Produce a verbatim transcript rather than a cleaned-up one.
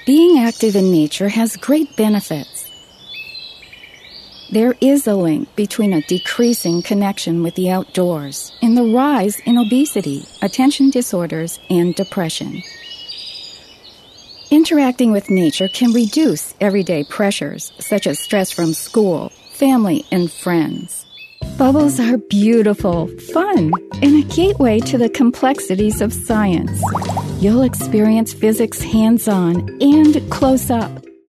Being active in nature has great benefits. There is a link between a decreasing connection with the outdoors and the rise in obesity, attention disorders, and depression. Interacting with nature can reduce everyday pressures, such as stress from school, family, and friends. Bubbles are beautiful, fun, and a gateway to the complexities of science. You'll experience physics hands-on and close-up,